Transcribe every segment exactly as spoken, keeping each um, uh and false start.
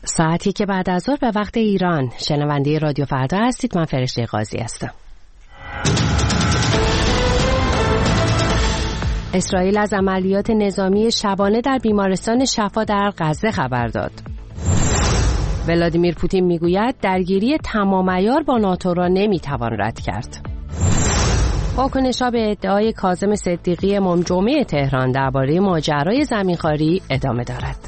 ساعتی که بعد از ظهر به وقت ایران. شنونده رادیو فردا هستید. من فرشته قاضی هستم. اسرائیل از عملیات نظامی شبانه در بیمارستان شفا در غزه خبر داد. ولادیمیر پوتین میگوید درگیری تمام عیار با ناتو را نمیتوان رد کرد. واکنش‌ها به ادعای کاظم صدیقی امام جمعه تهران درباره ماجرای زمینخواری ادامه دارد.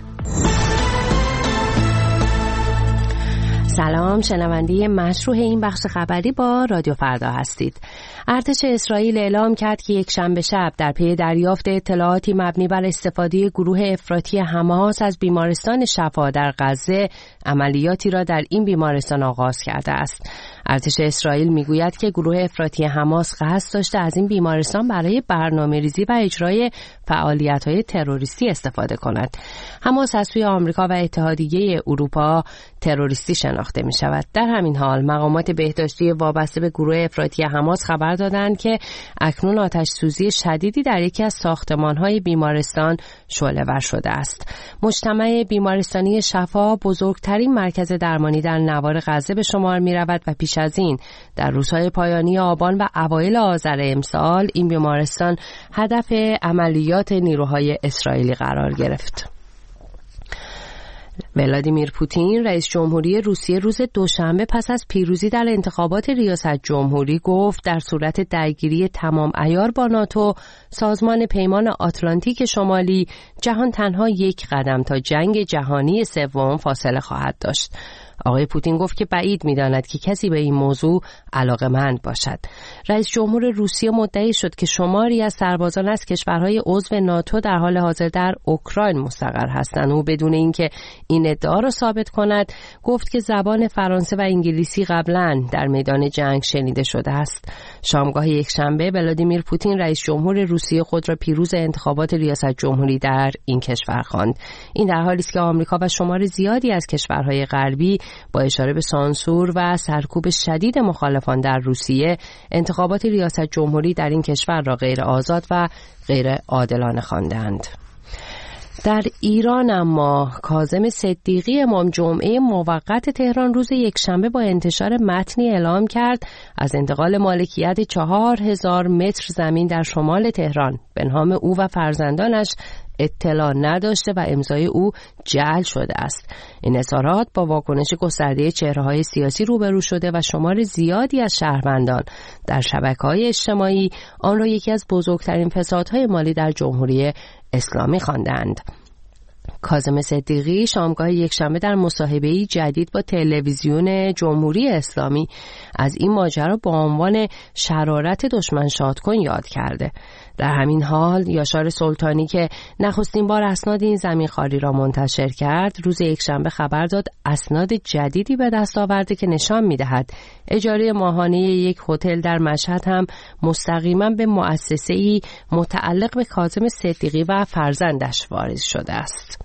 سلام، شنونده مشروع این بخش خبری با رادیو فردا هستید. ارتش اسرائیل اعلام کرد که یک شنبه شب در پی دریافت اطلاعاتی مبنی بر استفاده گروه افراطی حماس از بیمارستان شفا در غزه عملیاتی را در این بیمارستان آغاز کرده است. ارتش اسرائیل میگوید که گروه افراطی حماس قصد داشته از این بیمارستان برای برنامه‌ریزی و اجرای فعالیت‌های تروریستی استفاده کند. حماس از سوی آمریکا و اتحادیه اروپا تروریستی شناخته می شود. در همین حال مقامات بهداشتی وابسته به گروه افراطی حماس خبر دادند که اکنون آتش سوزی شدیدی در یکی از ساختمان‌های بیمارستان شعله‌ور شده است. مجتمع بیمارستانی شفا بزرگترین مرکز درمانی در نوار غزه به شمار می رود و پیش از این در روزهای پایانی آبان و اوایل آذر امسال این بیمارستان هدف عملیات نیروهای اسرائیلی قرار گرفت. ولادیمیر پوتین رئیس جمهوری روسیه روز دوشنبه پس از پیروزی در انتخابات ریاست جمهوری گفت در صورت درگیری تمام عیار با ناتو سازمان پیمان آتلانتیک شمالی جهان تنها یک قدم تا جنگ جهانی سوم فاصله خواهد داشت. آقای پوتین گفت که بعید می‌داند که کسی به این موضوع علاقه‌مند باشد. رئیس جمهور روسیه مدعی شد که شماری از سربازان از کشورهای عضو ناتو در حال حاضر در اوکراین مستقر هستند. او بدون اینکه این ادعا را ثابت کند گفت که زبان فرانسه و انگلیسی قبلاً در میدان جنگ شنیده شده است. شامگاه یکشنبه ولادیمیر پوتین رئیس جمهور روسیه خود را پیروز انتخابات ریاست جمهوری در این کشور خواند. این در حالی است که آمریکا و شمار زیادی از کشورهای غربی با اشاره به سانسور و سرکوب شدید مخالفان در روسیه انتخابات ریاست جمهوری در این کشور را غیر آزاد و غیر عادلانه خواندند. در ایران اما کاظم صدیقی امام جمعه موقت تهران روز یکشنبه با انتشار متنی اعلام کرد از انتقال مالکیت چهار هزار متر زمین در شمال تهران به نام او و فرزندانش اطلاع نداشته و امضای او جعل شده است. این اظهارات با واکنش گسترده چهره‌های سیاسی روبرو شده و شمار زیادی از شهروندان در شبکه‌های اجتماعی آن را یکی از بزرگترین فسادهای مالی در جمهوری اسلامی خواندند. کاظم صدیقی شامگاه یکشنبه در مصاحبه‌ای جدید با تلویزیون جمهوری اسلامی از این ماجرا با عنوان شرارت دشمن شاد کن یاد کرده. در همین حال یاشار سلطانی که نخستین بار اسناد این زمینخواری را منتشر کرد روز یکشنبه خبر داد اسناد جدیدی به دست آورده که نشان می‌دهد اجاره ماهانه یک هتل در مشهد هم مستقیما به مؤسسه‌ای متعلق به کاظم صدیقی و فرزندش واریز شده است.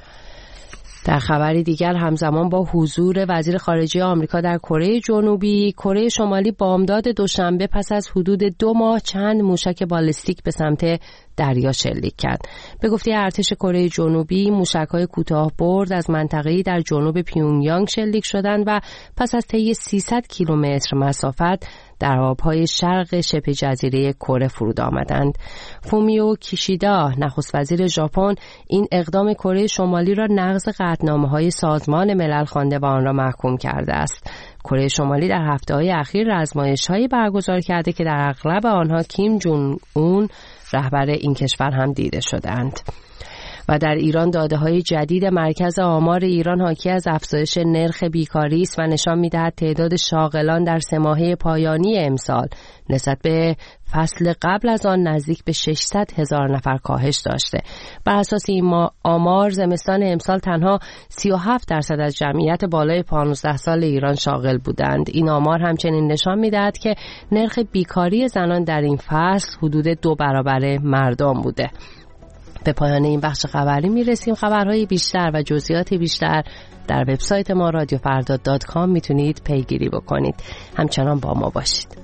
در خبری دیگر همزمان با حضور وزیر خارجه آمریکا در کره جنوبی، کره شمالی بامداد دوشنبه پس از حدود دو ماه چند موشک بالستیک به سمت دریا شلیک کرد. به گفته ارتش کره جنوبی موشک‌های کوتاه برد از منطقه‌ای در جنوب پیونگیانگ شلیک شدند و پس از طی سیصد کیلومتر مسافت در آبهای شرق شبه جزیره کره فرود آمدند. فومیو کیشیدا نخست وزیر ژاپن این اقدام کره شمالی را نقض قطعنامه‌های سازمان ملل خوانده و آن را محکوم کرده است. کره شمالی در هفته‌های اخیر آزمایش‌هایی برگزار کرده که در اغلب آنها کیم جونگ اون رهبر این کشور هم دیده شدند. و در ایران داده‌های جدید مرکز آمار ایران حاکی از افزایش نرخ بیکاری است و نشان می‌دهد تعداد شاغلان در سه ماهه پایانی امسال نسبت به فصل قبل از آن نزدیک به ششصد هزار نفر کاهش داشته. بر اساس این آمار زمستان امسال تنها سی و هفت درصد از جمعیت بالای پانزده سال ایران شاغل بودند. این آمار همچنین نشان می‌دهد که نرخ بیکاری زنان در این فصل حدود دو برابر مردم بوده. به پایان این بخش خبری میرسیم. خبرهای بیشتر و جزئیات بیشتر در وبسایت ما رادیو فردا دات کام میتونید پیگیری بکنید. همچنان با ما باشید.